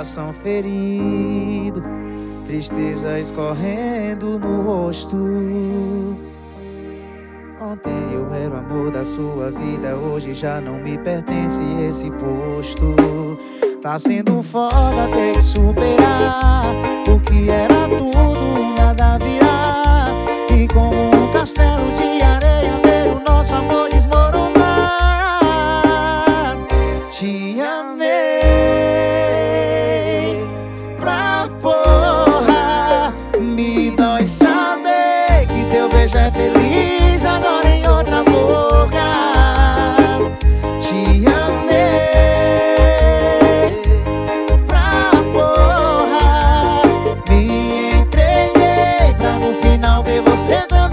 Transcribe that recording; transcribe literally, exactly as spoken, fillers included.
coração ferido, tristeza escorrendo no rosto. Ontem eu era o amor da sua vida, hoje já não me pertence esse posto. Tá sendo foda ter que superar o que era tudo, nada virar. E como um castelo de areia ver o nosso amor desmoronar. Te amei pra porra, me dói saber que teu beijo é feliz agora em outra boca. Te amei pra porra, me entreguei pra no final ver você dançar.